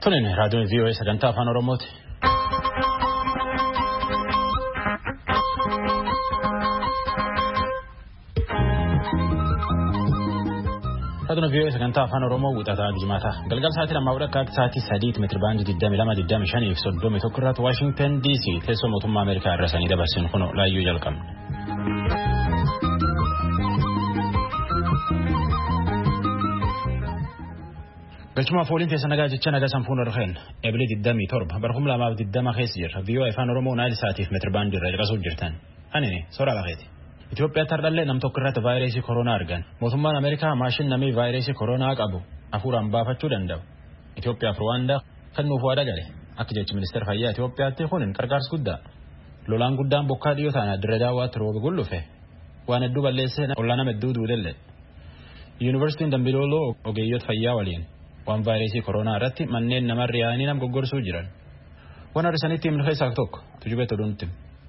Tunin raadiyoon VOA sagantaa afaan Oromooti. Raadiyoon VOA sagantaa afaan Oromoo wixataa Jimaata. Galgal sa'aatii lammaa akka sa'aatii 3 meetira baandii 22 25 fi 31 irratti Washington DC teessoo mootummaa Ameerikaa irra sanii dabarsin kun laayyuu jalqabna. Galchuma fooliin keessa nagaa jecha nagaa sanfuun irreen ebilee 27 barhum lamaaf 20 keessa jira VOA afaan Oromoo naayil sa'aatiif meetira baandii irra caqasuuf jirtan. Ani soraa lafeeti. Itoophiyaa tardallee nam tokko irratti vaayirasii koronaa argan. Mootummaan Ameerikaa maashin namii vaayirasii koronaa qabu hafuuraan baafachuu danda'u. Itoophiyaaf Ruwaandaa kan nuuf waada gale. Akka jechi ministeera fayyaa Itoophiyaatti kun qarqaarsa guddaa. Lolaan guddaan bokkaa dhiyoo ta'an Dirree Dawaatti rooba gullufe. Waan hedduu balleessee ollaa nama hedduu duudelle. Yuunivarsiitiin Dambidooloo ogeeyyoota fayyaa waliin waan vaayirasii koronaa irratti manneen namarra yaa'anii nam goggorsuu jiran. Waan har'isanitti himnu keessaa tokko tujubee toluutti.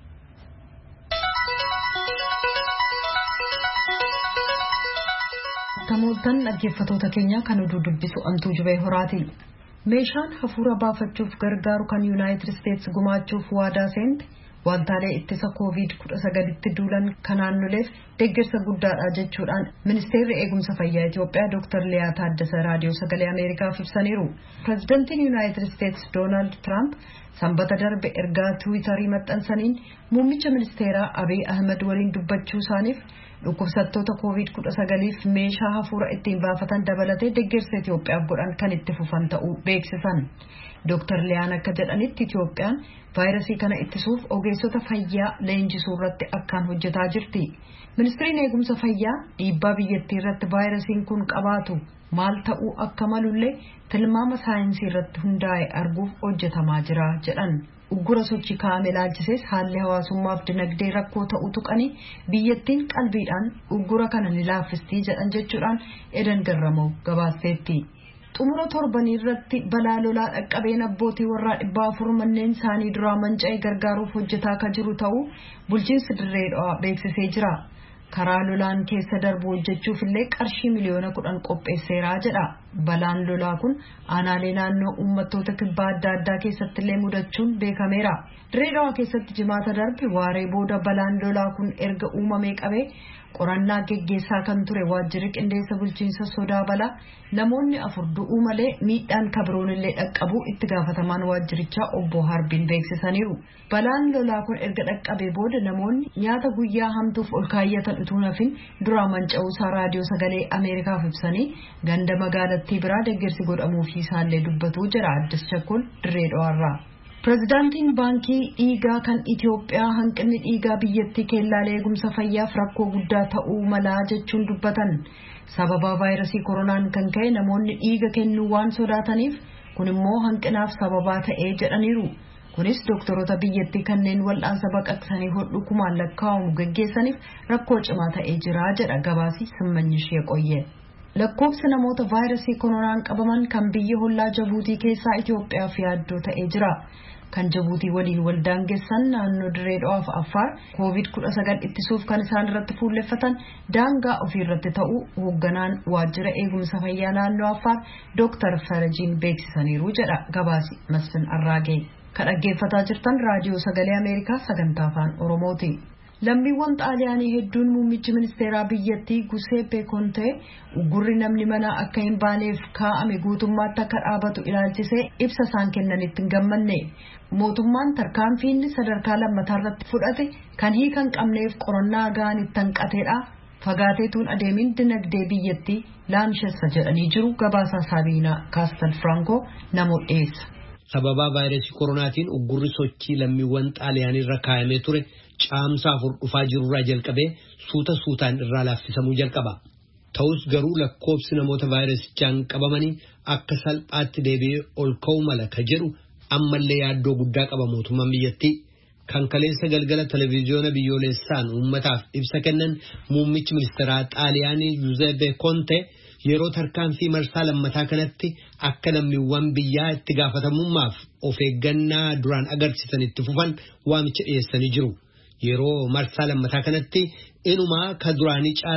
Tamooltan dhaggeeffatoota keenya kan oduu dubbisu Antuu Jubee Horaati. Meeshaan hafuura baafachuuf gargaaru kan Yuunaayitid Isteetsi gumaachuuf waadaa seente wantaalee ittisa COVID-19 duulan kan naannoleef deeggarsa guddaadha jechuudhaan ministeerri eegumsa fayyaa Itoophiyaa Dr. Liyaa Taaddasee raadiyoo sagalee Ameerikaaf ibsaniiru. Pireezidantiin Yuunaayitid Isteetsi Doonaald Tiraamp sanbata darbe ergaa Tiwiitarii maxxansaniin muummicha ministeeraa Abiy Ahmed waliin dubbachuu isaaniif dhukkubsattoota COVID-19f meeshaa hafuura ittiin baafatan dabalatee deeggarsa Itoophiyaaf godhan kan itti fufan ta'uu beeksisan. Dr. Liyaan akka jedhanitti Itoophiyaan vaayirasii kana ittisuuf ogeessota fayyaa leenjisuu irratti akkaan hojjetaa jirti. Ministeerri eegumsa fayyaa dhiibbaa biyyattii irratti vaayirasiin kun qabaatu maal ta'uu akka malullee tilmaama saayinsii irratti hundaa'e arguuf hojjetamaa jira jedhan. Uggura sochii kaa'ame ilaalchisees haalli hawaasummaaf dinagdee rakkoo ta'uu tuqanii biyyattiin qalbiidhaan uggura kana ni laaffistii jedhan jechuudhaan Edan Garramoo gabaaseetti. Xumura torbanii irratti balaa lolaa dhaqqabeen abbootii warraa 400 manneen isaanii duraa manca'ee gargaaruuf hojjetaa akka jiru ta'uu bulchiinsi Dirree Dhawaa beeksisee jira. Karaa lolaan keessa darbu hojjechuuf illee qarshii miliyoona 10 qopheesseeraa jedha. Balaan lolaa kun aanaalee naannoo uummattoota kibbaa adda addaa keessatti illee mudachuun beekameera. Dirree Dhawaa keessatti jimaata darbe waaree booda balaan lolaa kun erga uumamee qabee qorannaa geggeessaa kan ture waajjirri qindeessa bulchiinsa sodaa balaa namoonni 4 du'uu malee miidhaan kabiroon illee dhaqqabuu itti gaafatamaan waajjirichaa obbo Harbiin beeksisaniiru. Balaan lolaa kun erga dhaqqabee booda namoonni nyaata guyyaa hamtuuf ol kaayyatan utuu nafin duraa manca'uusaa raadiyoo sagalee Ameerikaaf ibsanii ganda magaalattii biraa deeggarsi godhamuufii isaallee dubbatuu jira. Addis Chakkol Dirree Dhawaarraa. Pireezidaantiin baankii dhiigaa kan Itoophiyaa hanqinni dhiigaa biyyattii keellaalee eegumsa fayyaaf rakkoo guddaa ta'uu malaa jechuun dubbatan. Sababa vaayirasii koronaan kan ka'e namoonni dhiiga kennuu waan sodaataniif kun immoo hanqinaaf sababaa ta'ee jedhaniiru. Kunis doktoroota biyyattii kanneen wal'aansa baqaqsanii hodhu kumaan lakkaa'amu gaggeessaniif rakkoo cimaa ta'ee jira jedha gabaasii Simmanyishee Qoyyee. Lakkoofsi namoota vaayirasii koronaan qabaman kan biyya hollaa Jabuutii keessaa Itoophiyaaf yaaddoo ta'ee jira. Kan Jabuutii waliin waldaangessan naannoo Dirree Dhawaa fi Affaar COVID-19 ittisuuf kan isaan irratti fuulleffatan daangaa ofii irratti ta'uu hoogganaan waajjira eegumsa fayyaa naannoo Affaar Dr. Farajiin beeksisaniiru jedha gabaasi Masfin Arraagee. Kan dhaggeeffataa jirtan raadiyoo sagalee Ameerikaa sagantaa afaan Oromooti. Lammiiwwan xaaliyaanii hedduun muummichi ministeeraa biyyattii Giuseppe Conte uggurri namni mana akka hin baaneef kaa'ame guutummaatti akka dhaabatu ilaalchisee ibsa isaan kennanitti hin gammanne. Mootummaan tarkaanfiin sadarkaa lammataa irratti fudhate kan hiika hin qabneef qorannaa gahaan itti hanqateedha. Fagaateetuun adeemin dinagdee biyyattii laamshessa jedhanii jiru. Gabaasaa Saabiinaa Kaastal Firankoo namoota dhiyeessa. Sababa vaayirasii koronaatiin uggurri sochii lammiiwwan xaaliyaanii irra kaa'amee ture caamsaa 4 dhufaa jirurraa jalqabee suutaan irraa laaffisamuu jalqaba. Ta'us garuu lakkoofsi namoota vaayirasichaan qabamanii akka salphaatti deebi'ee ol ka'uu mala ka jedhu ammallee yaaddoo guddaa qaba mootummaan biyyattii. Kan kaleessa galgala televiziyoona biyyoolessaan uummataaf ibsa kennan muummichi ministeeraa xaaliyaanii Giuseppe Conte yeroo tarkaanfii marsaa lammataa kanatti akka lammiiwwan biyyaa itti gaafatamummaaf of eeggannaa duraan agarsiisan itti fufan waamicha dhiyeessanii jiru. Yeroo marsaa lammataa kanatti inumaa ka duraanii caalaa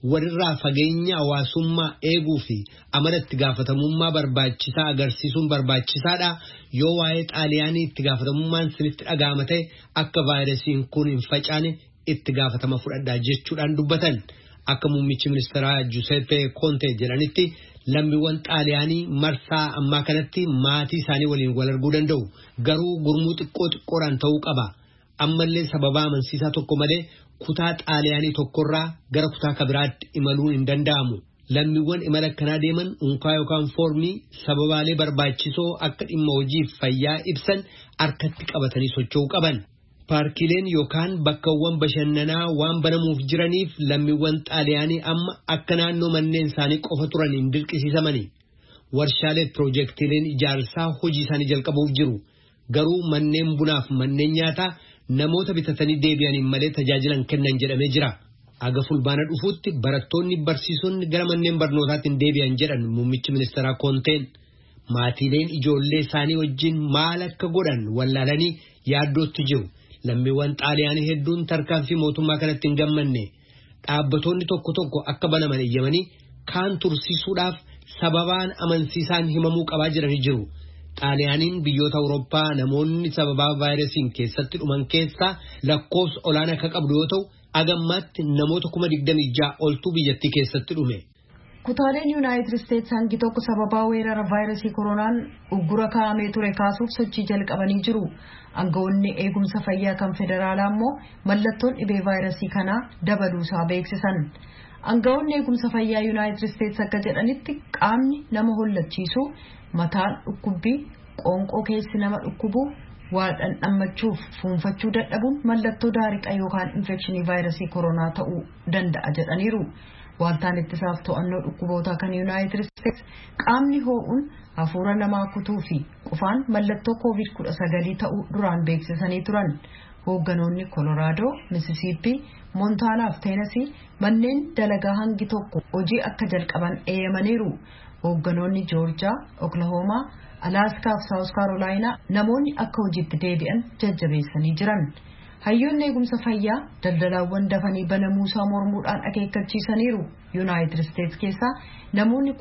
walirraa fageenya hawaasummaa eeguu fi amala itti gaafatamummaa barbaachisaa agarsiisuun barbaachisaadha. Yoo waa'ee xaaliyaanii itti gaafatamummaan sinitti dhaga'ama ta'e akka vaayirasiin kun hin facaane itti gaafatama fudhadhaa jechuudhaan dubbatan. Akka muummichi ministeeraa Giuseppe Conte jedhanitti lammiiwwan xaaliyaanii marsaa ammaa kanatti maatii isaanii waliin wal arguu danda'u. Garuu gurmuu xiqqoodhaan ta'uu qaba. Ammallee sababa amansiisaa tokko malee kutaa xaaliyaanii tokkorraa gara kutaa kabiraatti imaluun hin danda'amu. Lammiiwwan imala akkanaa deeman unkaa yookaan foormii sababaalee barbaachisoo akka dhimma hojiif fayyaa ibsan harkatti qabatanii socho'uu qaban. Paarkileen yookaan bakkawwan bashannanaa waan banamuuf jiraniif lammiiwwan xaaliyaanii amma akka naannoo manneen isaanii qofa turan hin dirqisiisamani. Warshaalee piroojeektiileen ijaarsaa hojii isaanii jalqabuuf jiru. Garuu manneen bunaaf manneen nyaataa namoota bitatanii deebi'aniin malee tajaajilan kennan jedhamee jira. Aga fulbaana dhufuutti barattoonni barsiisonni gara manneen barnootaatti hin deebi'an jedhan muummichi ministeeraa Konteen. Maatiileen ijoollee isaanii wajjin maal akka godhan wallaalanii yaaddootti jiru. Lammiiwwan xaaliyaanii hedduun tarkaanfii mootummaa kanatti hin gammanne. Dhaabbattoonni tokko tokko akka banaman eeyyamanii kaan tursiisuudhaaf sababaan amansiisaan himamuu qabaa jiranii jiru. Xaaliyaaniin biyyoota Awurooppaa namoonni sababaa vaayirasiin keessatti dhuman keessaa lakkoofsa olaanaa akka qabdu yoo ta'u, agammaatti namoota 26,000 oltu biyyattii keessatti dhume. Kutaaleen Yuunaayitid Isteets hangi tokko sababaa weerara vaayirasii koronaan uggura kaa'amee ture kaasuuf sochii jalqabanii jiru. Aangawoonni eegumsa fayyaa kan federaalaa immoo mallattoon dhibee vaayirasii kanaa dabaluusaa beeksisan. Aangawoonni eegumsa fayyaa Yuunaayitid Isteets akka jedhanitti qaamni nama hollachiisu, mataan dhukkubbii, qoonqoo keessi nama dhukkubu, waa dhandhammachuuf fuunfachuu dadhabuun mallattoo daariqa yookaan infekshinii vaayirasii koronaa ta'uu danda'a jedhaniiru. Wantaan ittisaaf to'annoo dhukkubootaa kan Yuunaayitid Isteets qaamni hoo'uun hafuura namaa kutuu fi qufaan mallattoo COVID-19 ta'uu duraan beeksisanii turan. Hoogganoonni Koloraadoo, Misisiippii, Moontaanaa fi Teenasii manneen dalagaa hangi tokko hojii akka jalqaban eeyyamaniiru. Hoogganoonni Joorjaa, Oklahoomaa, Alaaskaa fi Saawus Kaarolaayinaa namoonni akka hojiitti deebi'an jajjabeessanii jiran. Hayyoonni eegumsa fayyaa daldalaawwan dafanii banamuusaa mormuudhaan akeekkachiisaniiru. Yuunaayitid Isteets keessaa namoonni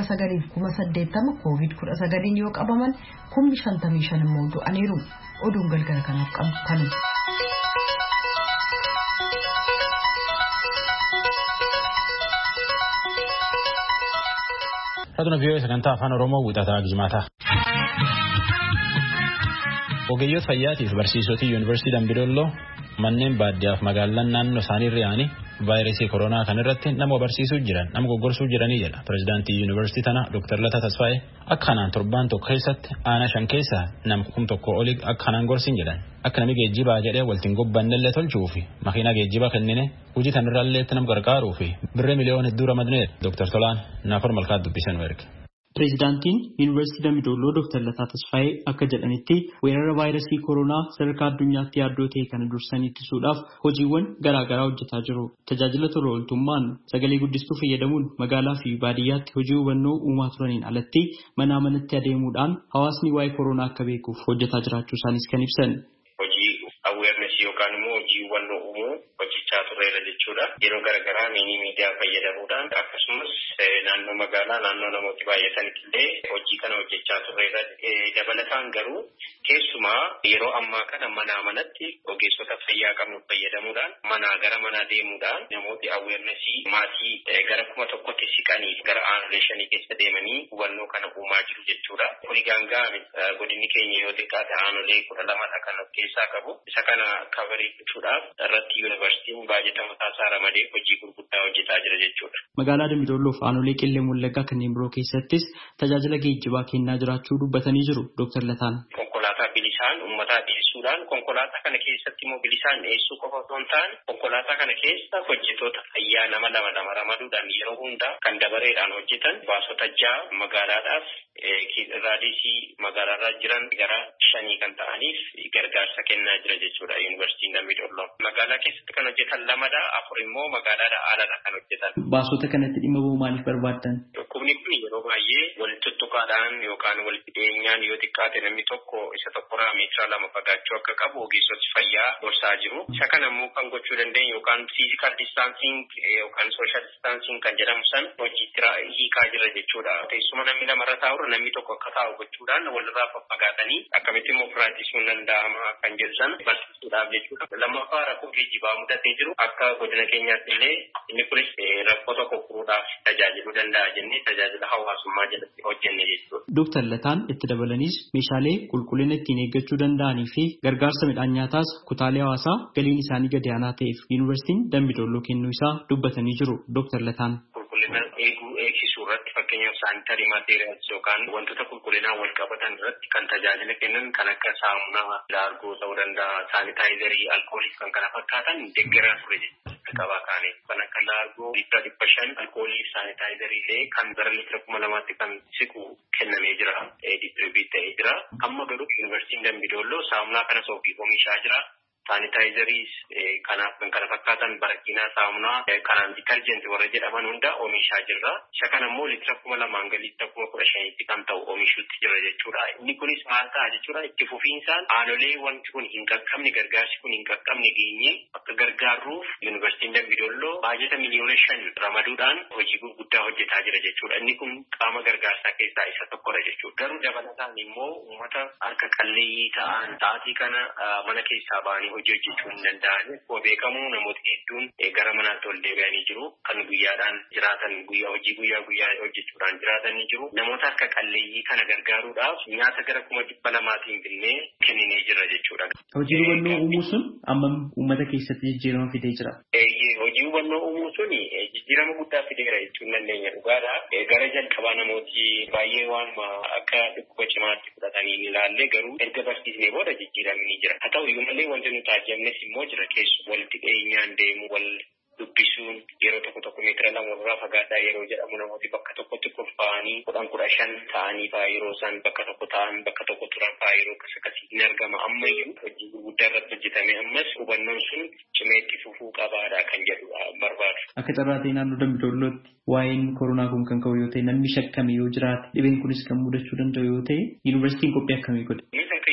980,080 COVID-19 yoo qabaman 55,000 immoo du'aniiru. Oduun galgala kanaaf qabu kanuma. Raadiyoo Viiyoo sagantaa afaan Oromoo wixataa Gijimaataa. Ogeeyyoota fayyaatiif barsiisota yuunivarsiitii Dambidolloo manneen baadiyyaaf magaalaan naannoo isaanii irraanii vaayirasii koronaa kan irratti nama barsiisuu jiran nama goggorsuu jiranii jedha pirezidaantii yuunivarsiitii tana Dr. Lataa Tasfaayee. Akka kanaan torbaan tokko keessatti aanaa 5 keessaa nama 1,000 olii akka kanaan gorsin jedhan akka namni geejjibaa jedhee waltiin gobbannellee tolchuu fi makiinaa geejjibaa kennine hojii tanirraallee nama gargaaruu fi birrii miliyoona hedduu ramadneedha. Dr. Tolaan Naafor Malkaat dubbisan erga. Pireezidaantiin Yuunivarsiitii Dambidolloo Dr. Lataa Tasfaayee akka jedhanitti weerara vaayirasii koronaa sadarkaa addunyaatti yaaddoo ta'e kana dursanii ittisuudhaaf hojiiwwan garaagaraa hojjetaa jiru. Tajaajila tola ooltummaan sagalee guddistuu fayyadamuun magaalaa fi baadiyyaatti hojii hubannoo uumaa turaniin alatti manaa manatti adeemuudhaan hawaasni waa'ee koronaa akka beekuuf hojjetaa jiraachuu isaanis kan ibsan. Hojii awareness yookaan immoo hojii hubannoo uumuu hojjechaa turreera jechuudha. Yeroo garaagaraa miidiyaa fayyadamuudhaan akkasumas naannoo magaalaa naannoo namooti baay'atanitti illee hojii kana hojjechaa turreera. Dabalataan garuu keessumaa yeroo ammaa kana manaa manatti ogeessota fayyaa qabnu fayyadamuudhaan manaa gara manaa deemuudhaan namooti awarenessii maatii gara 1,000tti siqanii gara aanolee 5 keessa deemanii hubannoo kana uumaa jiru jechuudha. Kuni gaangaa godinni keenya yoo xiqqaate aanolee 12 kan of keessaa qabu. Isa kana kabarii gochuudhaaf irratti yuunivarsiitiin baajata mataasaa ramadee hojii gurguddaa hojjetaa jira jechuudha. Magaalaa Dambidolloo fi aanolee Qillee Wallaggaa kanneen biroo keessattis tajaajila geejjibaa kennaa jiraachuu dubbatanii jiru Dr. Lataan. Konkolaataa bilisaan uummataa dhiyeessuudhaan konkolaataa kana keessatti immoo bilisaan dhiyeessuu qofa osoo hin taane konkolaataa kana keessa hojjettoota fayyaa nama lama ramaduudhaan yeroo hundaa kan dabareedhaan hojjetan baasota 6 magaalaadhaaf raadiyoo magaalaarraa jiran gara 5 kan ta'aniif gargaarsa kennaa jira jechuudha yuunivarsiitiin Dambidolloo. Magaalaa keessatti kan hojjetan 2dha, 4 immoo magaalaadhaa aladha kan hojjetan. Baasota kanatti dhimma ba'uu maaliif barbaaddan? Dhukkubni kun yeroo baay'ee walitti tuttuqaadhaan yookaan walitti dhiyeenyaan yoo xiqqaate namni tokko isa tokkorraa meetira 2 fagaachuu akka qabu ogeessoti fayyaa gorsaa jiru. Isa kana immoo kan gochuu dandeenyu yookaan physical distancing yookaan social distancing kan jedhamu san hojiitti hiikaa jira jechuudha. Teessuma namni lamarra taa'u namni tokko akka taa'u gochuudhaan walirraa faffagaatanii akkamitti immoo firaatisuun danda'ama kan jedhu san barsiisuudhaaf jechuudha. Lammaffaa rakkoo geejjibaa mudatee jiru akka godina keenyaatti illee inni kunis rakkoo tokko furuudhaaf tajaajiluu danda'a jennee tajaajila hawaasummaa jalatti hojjenne jechuudha. Dooktar Lataan itti dabalanis meeshaalee qulqullina ittiin eeggachuu danda'anii fi gargaarsa midhaan nyaataas kutaalee hawaasaa galiin isaanii gadi aanaa ta'eef yuunivarsiitiin Dambidolloo kennuu isaa dubbatanii jiru. Dooktar Lataan qulqullina eegsisuu irratti fakkeenyaaf saanitarii maateriyaals yookaan wantoota qulqullinaan wal qabatan irratti kan tajaajila kennan kan akka saamunaa, laargoo ta'uu danda'a, saanitaayizarii, alkoolii kan kana fakkaatan deeggaraa ture jechuudha. Qabaa kaanii kan akka laargoo liitira 500 alkoolii saanitaayizarii illee kan gara liitira 2000 kan siqu kennamee jira. Distribiit ta'ee jira. Amma garuu yuunivarsiitiin Dambidolloo saamunaa kanas ofii oomishaa jira. Saanitaayizarii kanaaf kan kana fakkaatan barakiinaa saamunaa kanaan ditarjenti warra jedhaman hunda oomishaa jirra. Isa kana immoo liitira 2000 hanga liitira 15,000 kan ta'u oomishuutti jira jechuudha. Inni kunis maal ta'a jechuudha itti fufiinsaan aanolee wanti kun hin qaqqabne gargaarsi kun hin qaqqabne geenye akka gargaarruuf yuunivarsiitiin Dambidolloo baajata miliyoona 5 ramaduudhaan hojii gurguddaa hojjetaa jira jechuudha. Inni kun qaama gargaarsaa keessaa isa tokkodha jechuudha. Garuu dabalataan immoo uummata harka qalleeyyii ta'an sa'aatii kana mana keessaa ba'anii hojii hojjechuu hin danda'an. Akkuma beekamu namoota hedduun gara manaatti ol deebi'anii jiru. Kan guyyaadhaan jiraatan guyyaa hojjechuudhaan jiraatan ni jiru. Namoota harka qalleeyyii kana gargaaruudhaaf nyaata gara 200,000 binnee kenninee jira jechuudha. Hojii hubannoo uumuu sun ammam uummata keessatti jijjiirama fidee jira? Hojii hubannoo uumuu sun jijjiirama guddaa fideera jechuun dandeenya dhugaadha. Gara jalqabaa namooti baay'ee waan akka dhukkuba cimaatti fudhatanii ni ilaalle garuu erga barsiisnee booda jijjiiramni ni jira. Haa ta'u iyyuu malee wanti nuti taajjabnes immoo jira keessumaa walitti dhiyeenyaan deemu wal dubbisuun yeroo tokko meetira 2 irraa fagaataa yeroo jedhamu namooti bakka tokkotti kurfaa'anii 10-15 ta'anii fa'aa yeroo isaan bakka tokko ta'an bakka tokko turan fa'aa yeroo akkasii hin argama. Ammayyuu hojii gurguddaa irratti hojjetame ammas hubannoon sun cimeetti fufuu qabaadha kan jedhu barbaadu. Akka carraa ta'e naannoo Dambidollootti waa'een koronaa kun kan ka'u yoo ta'e namni shakkame yoo jiraate dhibeen kunis kan mudachuu danda'u yoo ta'e yuunivarsiitiin qophii akkamii godhe?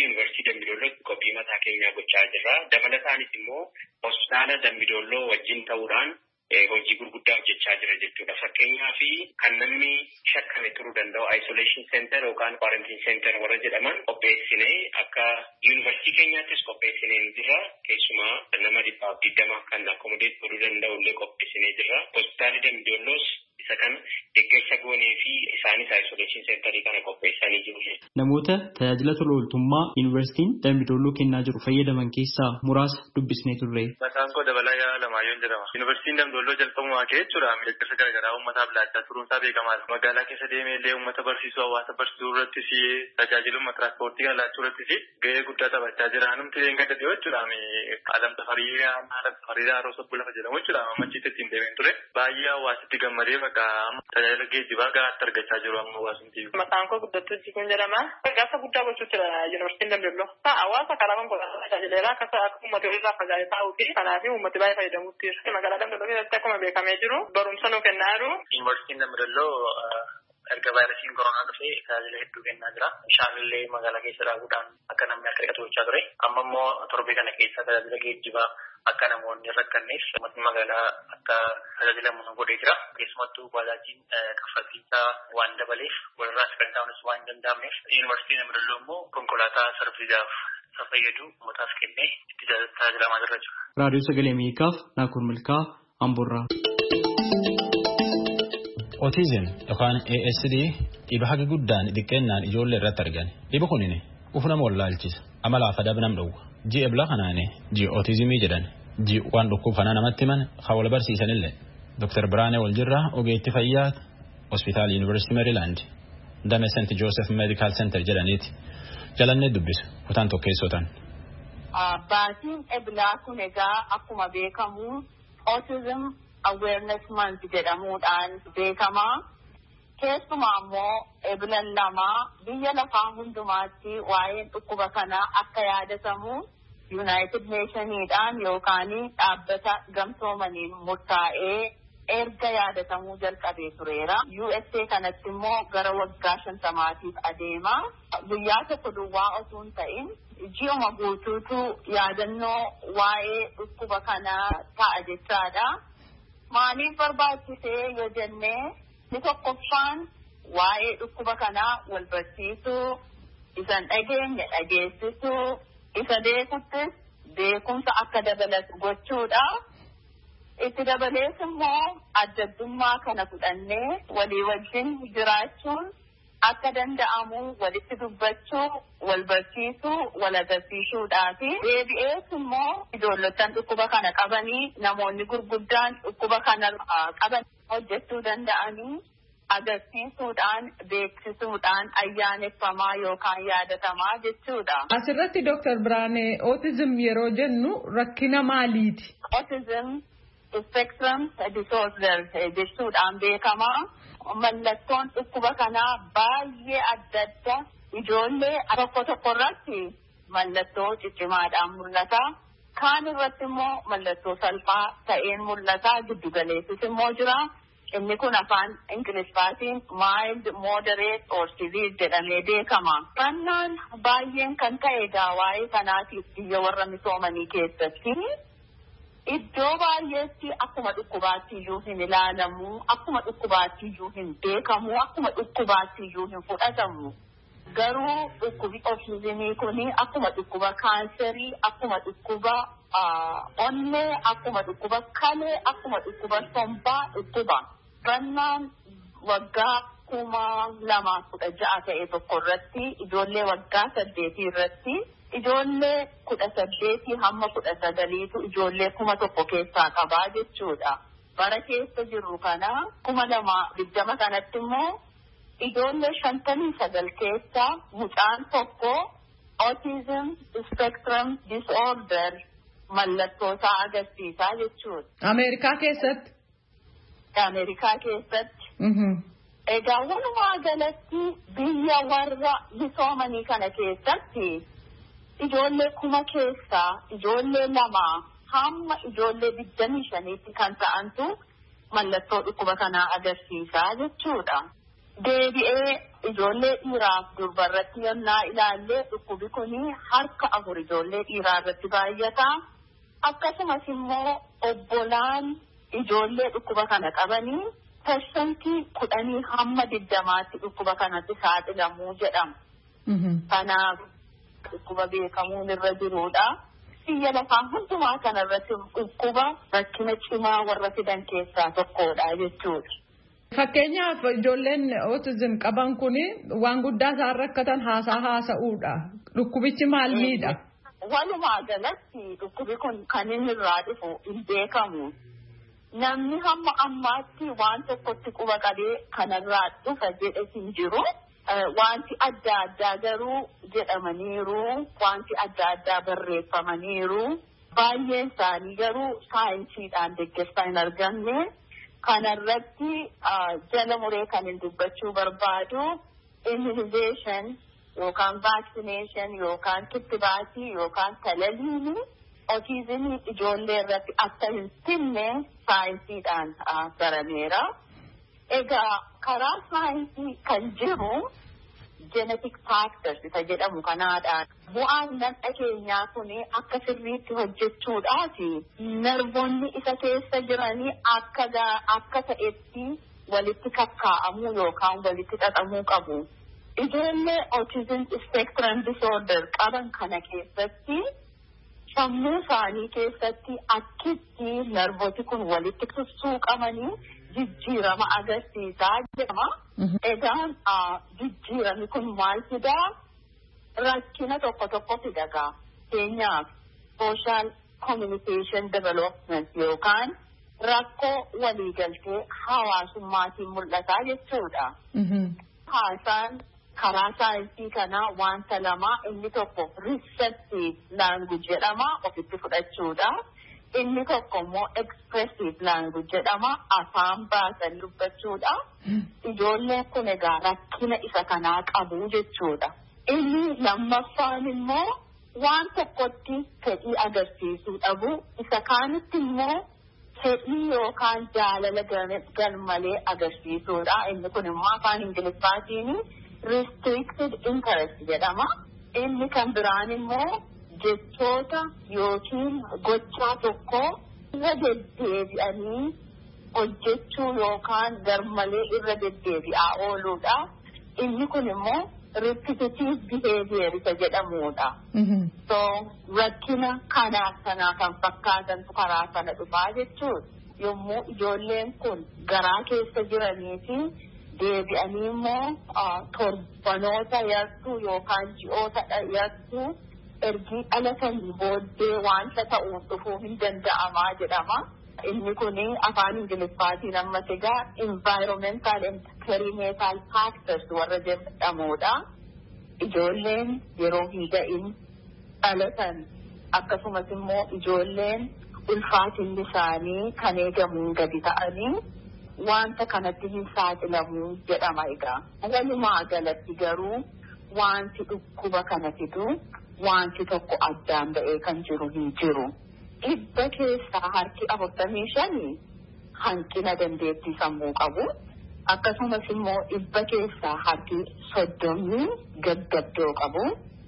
Qophii mataa keenyaa gochaa jirra. Dabalataanis immoo hospitaala Dambidolloo wajjin ta'uudhaan hojii gurguddaa hojjechaa jira jechuudha. Fakkeenyaaf kan namni shakkame turuu danda'u isolation center yookaan quarantine center warra jedhaman qopheessinee akka yuunivarsiitii keenyaattis qopheessinee jira. Keessumaa nama 120 kan akkomodeet godhuu danda'u illee qopheessinee jira. Hospitaalli Dambidolloos isa kana deeggarsa goonee fi isaanis isolation centerii kana qopheessanii jiru. Namoota tajaajila tola ooltummaa yuunivarsiitiin Dambidolloo kennaa jiru fayyadaman keessaa muraasa dubbisnee turre. Maqaan koo Dabalaa Lamaayoon jedhama. Yuunivarsiitiin Dambidolloo jalqabumaa ka'ee jechuudha. Deeggarsa garaagaraa uummataaf laachaa turuunsaa beekamaadha. Magaalaa keessa deemee illee uummata barsiisuu hawaasa barsiisuu irrattis tajaajiluma tiraanspoortii kan laachuu irrattis gahee guddaa taphachaa jira. Namti leen gadda dhiyoo jechuudha. Alam Tafarii Roosa Bulafa jedhamu jechuudha. Ammachiitti ittiin deemeen ture. Baay'ee hawaasitti gammadee bakka tajaajila geejjibaa garaatti argachaa jiru amma hawaasumti. Maqaan koo Guddattuu Jikuun jedhama. Gargaarsa guddaa gochuu jira yuunivarsiitiin Dambidolloo. Hawaasa karaa konkolaataa tajaajileera akka uummata irraa fagaatee taa'uu fi kanaaf uummati baay'ee fayyadamuutti jira. Magaalaa Dambidolloo keessatti akkuma beekamee jiru barumsa nuu kennaa jiru. Yuunivarsiitiin Dambidolloo erga vaayirasiin koronaa dhufee tajaajila hedduu kennaa jira. Bishaanillee magaalaa keessa raaguudhaan akka namni akka dhiqatu gochaa ture. Amma immoo torbee kana keessa tajaajila geejjibaa akka namoonni rakkanneef uummatni magaalaa akka tajaajilamu godhee jira. Keessumattuu baajaajiin kaffaltiisaa waan dabaleef walirraa sagantaa'uunis waan hin danda'amneef yuunivarsiitiin Dambidolloo immoo konkolaataa sarbiizaaf fayyadu uummataaf kennee itti tajaajilamaa jira jechuudha. Raadiyoo Sagalee Ameerikaaf Naakoor Milkaa Amboorraa. Ootizim yookaan ASD dhiibbaa haga guddaan xiqqeennaan ijoollee irratti argan. Dhiibbi kunin ufuma wallaalchisa. Amalaaf adaba nam dhowwa. Ji'a eblaa kanaani ji'a ootizimii jedhan. Ji'a waan dhukkubfanaa namatti himan haa wal barsiisanillee. Dr. Biraanee Waljirraa ogeetti fayyaa hospitaala Yuunivarsiitii Meerilaand Dame St. Joseph Medical Center jedhaniiti. Jalannee dubbisu kutaan tokkeessotan. Baatiin eblaa kun egaa akkuma beekamu Autism Awareness Month jedhamuudhaan beekama. Keessumaa immoo eblan lama biyya lafaa hundumaatti waa'een dhukkuba kanaa akka yaadatamu United Nations'dhaan yookaan dhaabbata gamtoomaniin murtaa'ee erga yaadatamuu jalqabee tureera. USA kanatti immoo gara waggaa 50 adeema. Guyyaa tokko duwwaa osoo hin ta'in ji'uma guutuutu yaadannoo waa'ee dhukkuba kanaa ta'a jechaadha. Maaliif barbaachisee yoo jennee ni tokkoffaan waa'ee dhukkuba kanaa wal barsiisuu, isan dhageenye dhageessisuu, isa beekuttis beekumsa akka dabalatu gochuudha. Itti dabalees immoo adda addummaa kana fudhannee walii wajjin jiraachuun akka danda'amu walitti dubbachuu, wal barsiisuu, wal agarsiisuudhaafi deebi'ees immoo ijoollotaan dhukkuba kana qabanii namoonni gurguddaan dhukkuba kana qaban hojjechuu danda'anii agarsiisuudhaan beeksisuudhaan ayyaaneffamaa yookaan yaadatamaa jechuudha. Asirratti Dr. Biraanee autism yeroo jennu rakkina maaliiti? Autism spectrum disorder jechuudhaan beekama. Mallattoon dhukkuba kanaa baay'ee adda adda. Ijoollee tokko tokko irratti mallattoo ciccimaadhaan mul'ata. Kaan irratti immoo mallattoo salphaa ta'een mul'ata. Giddugaleessis immoo jira. Inni kun afaan Ingiliffaatiin mild, moderate or severe jedhamee beekama. Fannaan baay'een kan ta'e waa'ee kanaatiif biyya warra misoomanii keessatti iddoo baay'eetti akkuma dhukkubaatti iyyuu hin ilaalamu, akkuma dhukkubaatti iyyuu hin beekamu, akkuma dhukkubaatti iyyuu hin fudhatamu. Garuu dhukkubi autismii kuni akkuma dhukkuba kaanserii, akkuma dhukkuba onnee, akkuma dhukkuba kalee, akkuma dhukkuba sombaa dhukkuba. Fannaan waggaa 2016 ta'e tokko irratti ijoollee waggaa 8 irratti ijoollee 18 hamma 19 ijoollee 1000 keessaa qabaa jechuudha. Bara keessa jirru kana 2020 kanatti immoo ijoollee 59 keessaa mucaan tokko autism spectrum disorder mallattoosaa agarsiisaa jechuudha. Ameerikaa keessatti? Ameerikaa keessatti. Egaa walumaa galatti biyya warra misoomanii kana keessatti ijoollee 1000 keessaa ijoollee 2 hamma ijoollee 25 kan ta'antu mallattoo dhukkuba kanaa agarsiisaa jechuudha. Deebi'ee ijoollee dhiiraaf durbarratti yennaa ilaallee dhukkubi kuni harka 4 ijoollee dhiiraa irratti baay'ata. Akkasumas immoo obbolaan ijoollee dhukkuba kana qabanii persentii 10 hamma 20tti dhukkuba kanatti saaxilamuu jedhama. Kanaaf dhukkuba beekamuun irra jiruudha. Biyya lafaa hundumaa kanarratti dhukkuba rakkina cimaa warra fidan keessaa tokkodha jechuudha. Fakkeenyaaf ijoolleen autism qaban kuni waan guddaa isaan rakkatan haasa'uudha. Dhukkubichi maal miidha? Walumaa galatti dhukkubi kun kan inni irraa dhufu hin beekamu. Namni hamma ammaatti waan tokkotti quba qabee kanarraa dhufa jedhe hin jiru. Wanti adda addaa garuu jedhamaniiru, wanti adda addaa barreeffamaniiru. Baay'een isaanii garuu saayinsiidhaan deeggarsa hin arganne. Kanarratti jala muree kan hin dubbachuu barbaadu immunization yookaan vaccination yookaan kittibaatii yookaan talaliini autismii ijoollee irratti akka hin finne saayinsiidhaan barameera. Egaa karaa saayinsii kan jiru genetic factors isa jedhamu kanaadhaan bu'aan namni keenyaa kun akka sirriitti hojjechuudhaaf nervoonni isa keessa jiranii akka ta'etti walitti kakkaa'amuu yookaan walitti xaxamuu qabu. Ijoollee autism spectrum disorder qaban kana keessatti sammuu isaanii keessatti akkitti nervooti kun walitti sussuuqamanii jijjiirama agarsiisaa jedhama. Egaan jijjiirami kun maal fidaa? Rakkina tokko fidagaa. Keenyaaf social communication development yookaan rakkoo waliigaltee hawaasummaatiin mul'ataa jechuudha. Haasaan karaa saayinsii kanaa wanta lama inni tokko receptive language jedhama ofitti fudhachuudha. Inni tokko immoo expressive language jedhama afaan baasanii dubbachuudha. Ijoolleen kun egaa rakkina isa kanaa qabu jechuudha. Inni lammaffaan immoo waan tokkotti fedhii agarsiisuu dhabu isa kaanitti immoo fedhii yookaan jaalala garmalee agarsiisuudha. Inni kun immoo afaan Ingiliffaatiin restricted interest jedhama. Inni kan biraan immoo jechoota yookiin gochaa tokko irra deddeebi'anii hojjechuu yookaan garmalee irra deddeebi'aa ooluudha. Inni kun immoo repetitive behavior isa jedhamudha. So rakkina kanaaf sanaa kan fakkaatantu karaa sana dhufaa jechuudha. Yommuu ijoolleen kun garaa keessa jiranii fi deebi'anii immoo torbanoota yartuu yookaan ji'oota yartuu ergi dhalatanii booddee wanta ta'uuf dhufuu hin danda'amaa jedhama. Inni kun afaan Ingiliffaatiin ammas egaa environmental and perinatal factors warra jedhamudha. Ijoolleen yeroo hin ga'in dhalatan akkasumas immoo ijoolleen ulfaatinni isaanii kan eegamuun gadi ta'anii wanta kanatti hin saaxilamu jedhama egaa. Walumaa galatti garuu wanti dhukkuba kana fidu wanti tokko addaan ba'ee kan jiru hin jiru. Dhibba keessaa harki 45 hanqina dandeettii sammuu qabu. Akkasumas immoo dhibba keessaa harki 30 gaggabdoo qabu.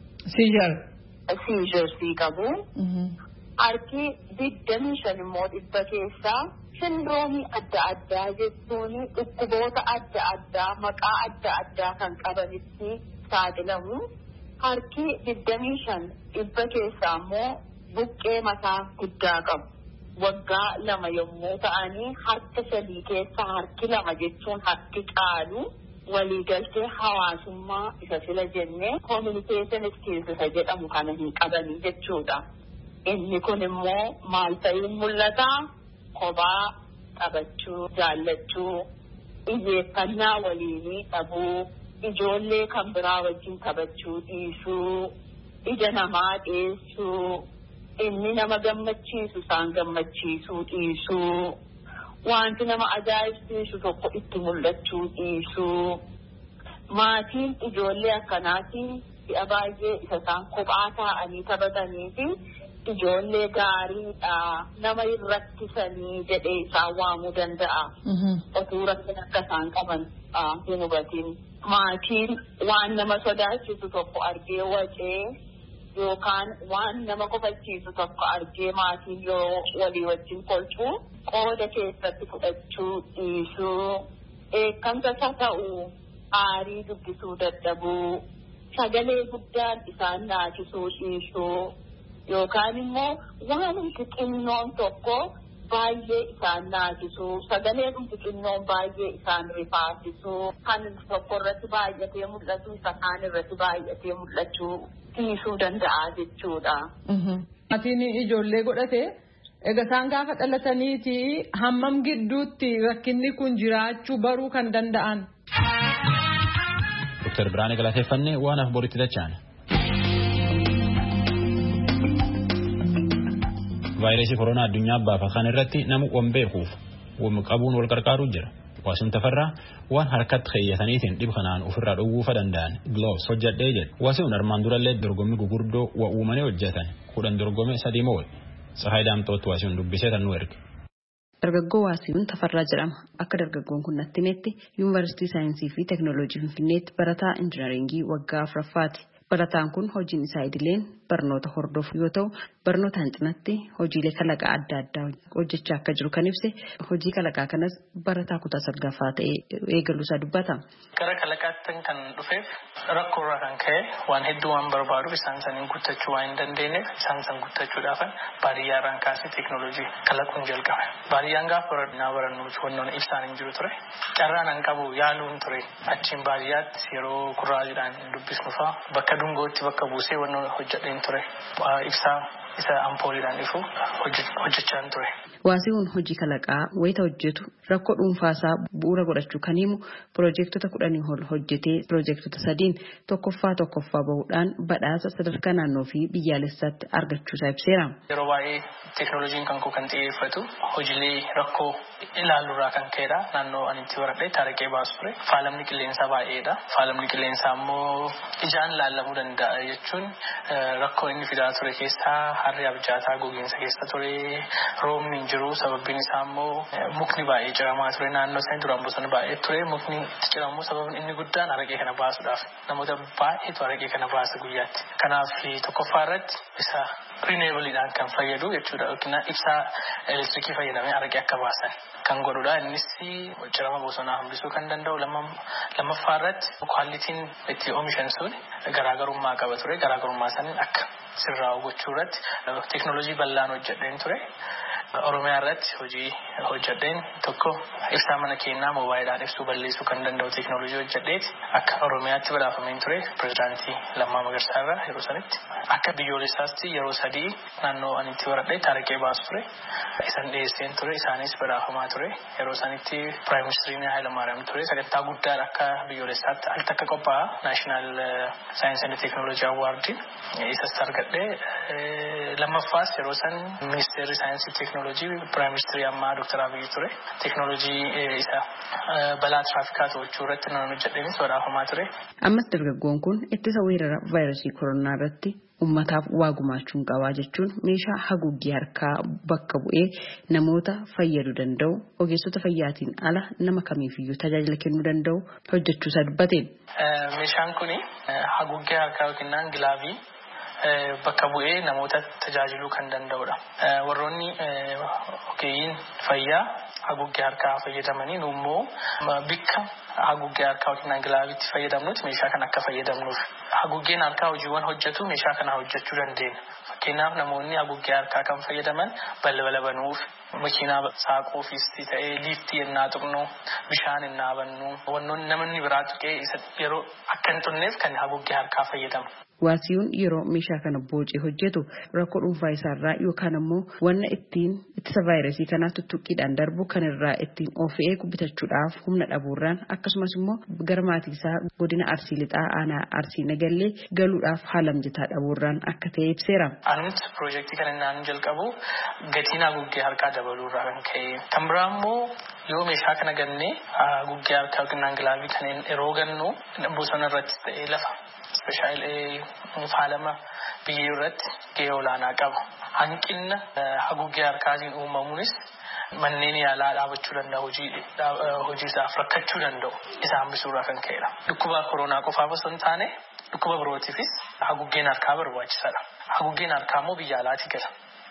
Seizure qabu. Harki 25 immoo dhibba keessaa sindiroomii adda addaa jechuun dhukkuboota adda addaa maqaa adda addaa kan qabanitti saaxilamu. Harki 25 dhibba keessaa immoo buqqee mataa guddaa qabu. Waggaa 2 yommuu ta'anii harka 3 keessaa harki 2 jechuun harki caalu waliigaltee hawaasummaa isa sila jennee communication skills isa jedhamu kana hin qabanii jechuudha. Inni kun immoo maal ta'uun mul'ata? Kophaa taphachuu, jaallachuu, xiyyeeffannaa waliinii dhabuu, ijoollee kan biraa wajjin taphachuu dhiisuu, ija namaa dheessuu, inni nama gammachiisu isaan gammachiisuu dhiisuu, wanti nama ajaa'ibsiisu tokko itti mul'achuu dhiisuu. Maatiin ijoollee akkanaatiin si'a baay'ee isa isaan kophaa taa'anii taphatanii fi ijoollee gaariidha nama hin rakkisanii jedhee isaan waamuu danda'a. Otuu rakkina akka isaan qaban hin hubatin. Maatiin waan nama sodaachisu tokko argee wacee yookaan waan nama kofachiisu tokko argee maatiin yoo walii wajjin kolfuu qooda keessatti fudhachuu dhiisuu, eekkamsa ta'uu, aarii dubbisuu dadhabuu, sagalee guddaan isaan naasisuu dhiisuu. Yookaan immoo waan xinnoon tokko baay'ee isaan naasisuu, sagalee xinnoon baay'ee isaan rifaasisuu, kan tokko irratti baay'atee mul'atu isa kaan irratti baay'atee mul'achuu dhiisuu danda'a jechuudha. Maatiin ijoollee godhate egaa isaan gaafa dhalataniiti hammam gidduutti rakkinni kun jiraachuu baruu kan danda'an. Dr. Biraanee galateeffannee waan af boritti dachaan. Vaayirasii koronaa addunyaa baafa kan irratti namu beekuuf qabuun wal qarqaaruu jira. Waasiin Tafarraa waan harkatti keeyyataniitiin dhib kanaan ofirraa dhowwuufa danda'an gloves hojjedhee jedhe. Waasiin armaan durallee dorgommii gugurdoo uumanii hojjetan 10 dorgome 3 moo Tsahaay Daamtootti Waasiin dubbisee tan nu erge. Dargaggoo Waasiin Tafarraa jedhama. Akka dargaggoon kun natti himetti Yuunivarsiitii Saayinsii fi Teknooloojii Finfinneetti barataa injinaringii waggaa 4ffaati. Barataan kun hojiin isaa idileen barnoota hordofu yoo ta'u barnootaan cinatti hojiilee kalaqaa adda addaa hojjechaa akka jiru kan ibse hojii kalaqaa kanas barataa kutaa 9ffaa ta'ee eegaluusaa dubbata. Gara kalaqaatti kan dhufeef rakkoorraa kan ka'e waan hedduu waan barbaaduuf isaan saniin guuttachuu waan hin dandeenyeef isaan san guuttachuudhaaf baadiyyaarraan kaasee teeknooloojii kalaquun jalqabe. Baadiyyaan gaafa barannu wannoon ibsaan hin jiru ture. Carraan an qabu yaaluun ture. Achiin baadiyyaatti yeroo kurraajiidhaan dubbisnu fa'a bakka dungootti bakka buusee wannoon hojjedheen ture. Ibsaa isa ampooliidhaan ifu hojjechaan ture. Waasiin hojii kalaqaa wayita hojjetu rakkoo dhuunfaasaa bu'uura godhachuu kan himu piroojeektota 10 ol hojjetee piroojeektota 3 tokkoffaa bahuudhaan badhaasa sadarkaa naannoo fi biyyaalessaatti argachuusaa ibseera. Yeroo baay'ee teeknooloojiin kan xiyyeeffatu hojiilee rakkoo ilaaluurraa kan ka'edha. Naannoo ani itti baradhee taarikee baasu ture. Faalamni qilleensaa baay'eedha. Faalamni qilleensaa immoo ijaan laallamuu danda'a jechuun rakkoo inni fidaa ture keessaa harri abjaataa gogiinsa keessa ture roobni hin jiru sababiin isaa immoo mukni baay'ee ciramaa ture naannoo sana duraan bosona baay'ee ture mukni ciramuu sababni inni guddaan araqee kana baasuudhaaf namoota baay'eetu araqee kana baasa guyyaatti kanaaf tokkoffaa irratti isa renewableidhaan kan fayyadu jechuudha yookiin ibsaa elektirikii fayyadamee araqee akka baasan kan godhudha innis cirama bosonaa hambisuu kan danda'u lammaffaa irratti kwalitiin itti oomishan sun garaagarummaa qaba ture garaagarummaa sanin akka sirraa gochuu irratti teknooloojii bal'aan hojjedheen ture Oromiyaa irratti hojii hojjedheen tokko ibsaa mana keenyaa moobaayilaan ibsuu balleessuu kan danda'u teknooloojii hojjedheeti akka Oromiyaatti badhaafameen ture pirezidaantii Lammaa Magarsaa irraa yeroo sanitti akka biyyoolessaatti yeroo 3 naannoo anitti baradheetti araqee baasu ture isan dhiyeesseen ture isaanis badhaafamaa ture yeroo sanitti Piraayim Ministeriin Hayilamaariyaam ture sagantaa guddaa akka biyyoolessaatti al takka qophaa'a Naashinaal Saayinsii and Teknooloojii Awwaardiin isas argadhee lammaffaas yeroo san Ministeerri Saayinsii Teknooloojii Piraayim Ministeerii ammaa Dr. Abiy ture teknooloojii isa balaa tiraafikaa to'achuu irratti nan hojjedheenis badhaafamaa ture. Ammas dargaggoon kun ittisa weerara vaayirasii koronaa irratti ummataaf waa gumaachuun qabaa jechuun meeshaa haguuggii harkaa bakka bu'ee namoota fayyaduu danda'u ogeessota fayyaatiin ala nama kamiifiyyuu tajaajila kennuu danda'u hojjechuusaa dubbate. Meeshaan kun haguuggii harkaa yookiin gilaavii bakka bu'ee namoota tajaajiluu kan danda'udha. Warroonni ogeeyyiin fayyaa haguuggii harkaa fayyadamanii immoo bikka haguuggii harkaa yookiin gilaaviitti fayyadamnutti meeshaa kan akka fayyadamnuuf haguuggiin harkaa hojiiwwan hojjetu meeshaa kana hojjechuu dandeenya. Fakkeenyaaf namoonni haguuggii harkaa kan fayyadaman balbala banuuf makiinaa saaquufis ta'ee liiftii yennaa tuqnu bishaan yennaa bannu wannoonni namni biraa tuqee yeroo akka hin xunneef kan haguuggii harkaa fayyadamu. Waasiyuun yeroo meeshaa kana boocee hojjetu rakkoo dhuunfaa isaarraa yookaan immoo wanna ittiin ittisa vaayirasii kanaa tuttuqqiidhaan darbu kan irraa ittiin of eegu bitachuudhaaf humna dhabuurraan akkasumas immoo gara maatii isaa godina Arsii Lixaa aanaa Arsii Nagallee galuudhaaf haala mijataa dhabuurraan akka ta'e ibseera. Anumti piroojeektii kana naan jalqabu gatiin haguuggii harkaa dabaluurraa kan ka'e. Kan biraa immoo yoo meeshaa kana gannee haguuggii harkaa yookiin gilaavii kanneen yeroo gannu bosona irratti ta'ee lafa Speshaalee faalama biyyee irratti gahee olaanaa qaba. Hanqina haguuggii harkaatiin uumamuunis manneen yaalaa dhaabachuu danda'a hojii isaaf rakkachuu danda'u isa hambisuurraa kan ka'edha. Dhukkuba koronaa qofaaf osoo hin taane dhukkuba birootiifis haguuggeen harkaa barbaachisaadha. Haguuggeen harkaa immoo biyya alaatti gala.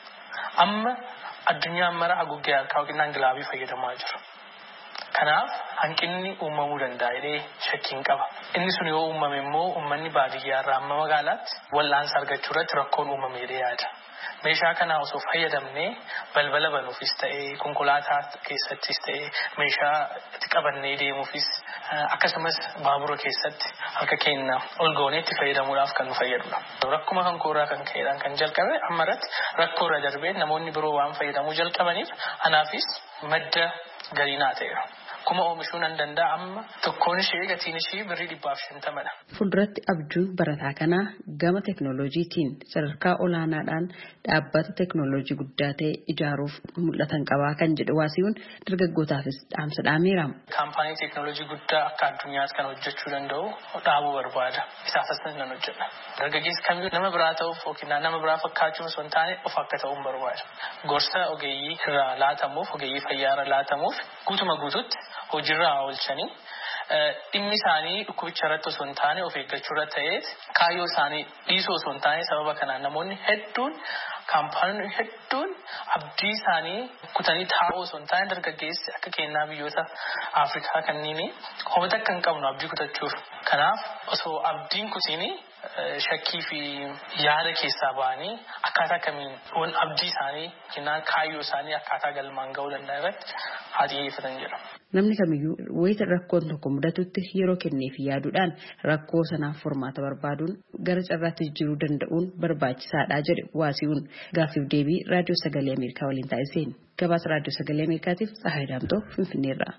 Amma addunyaan mara haguuggee harkaa yookiin gilaavii fayyadamaa jiru. Kanaaf hanqinni uumamuu danda'a jedhee shakkiin qaba. Inni sun yoo uumame immoo uummanni baadiyyaa irraa amma magaalaatti wal'aansa argachuu irratti rakkoon uumamee yaada. Meeshaa kana osoo fayyadamnee balbala banuufis ta'ee konkolaataa keessattis ta'ee meeshaa itti qabannee deemuufis akkasumas baabura keessatti harka keenya ol gooneetti fayyadamuudhaaf kan nu fayyadudha. Rakkuma kan koorraa kan ka'eedhaan kan jalqabe amma irratti rakkoo irra darbee namoonni biroo waan fayyadamuu jalqabaniif anaafis madda galiinaa ta'eera. Kuma oomishuun an danda'a amma tokkoon ishee gatiin ishee birrii 150dha. Fuulduratti abjuun barataa kanaa gama teknooloojiitiin sadarkaa olaanaadhaan dhaabbata teknooloojii guddaa ta'e ijaaruuf mul'atan qabaa kan jedhu Waasiyuun dargaggootaafis dhaamsa dhaameera. Kaampaanii teknooloojii guddaa akka addunyaatti kan hojjechuu danda'u dhaabuu barbaada. Isaafis nan hojjedha. Dargaggeessi kamiyyuu nama biraa ta'uuf yookiin nama biraa fakkaachuuf osoo hin taane of akka ta'uun barbaada. Gorsa ogeeyyii irraa laatamuuf ogeeyyii fayyaa irraa laatamuuf guutuma guututti hojiirraa oolchanii dhimmi isaanii dhukkubicha irratti osoo hin taane of eeggachuu irratti ta'ee kaayyoo isaanii dhiisuu osoo hin taane sababa kanaan namoonni hedduun kaampaaniin hedduun abdii isaanii kutanii taa'uu osoo hin taane dargaggeessi akka kennaa biyyoota Afrikaa kanneen homata akka hin qabnu abdii kutachuuf. Kanaaf osoo abdiin kutiini shakkii fi yaada keessaa ba'anii akkaataa kamiin waan abdii isaanii kennaa kaayyoo isaanii akkaataa galmaan ga'uu danda'a irratti haa xiyyeeffatan jedha. Namni kamiyyuu wayita rakkoon tokko mudatutti yeroo kenneef yaaduudhaan rakkoo sanaaf furmaata barbaaduun gara carraatti jijjiiruu danda'uun barbaachisaadha jedhe Waasiyuun gaaffiif deebii raadiyoo sagalee Ameerikaa waliin taasiseen. Gabaasa raadiyoo sagalee Ameerikaatiif Tsahaay Daamtoo Finfinneerraa.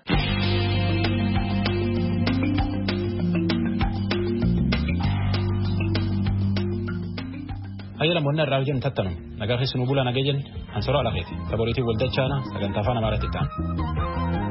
Ayyaana moonna irraa hojjennu tattanu nagaa keessanuu bulaa nagee jenne ansaroo alaafeeti. Taphoriitiin waldachaa sagantaa afaan Amaaraatti ta'an.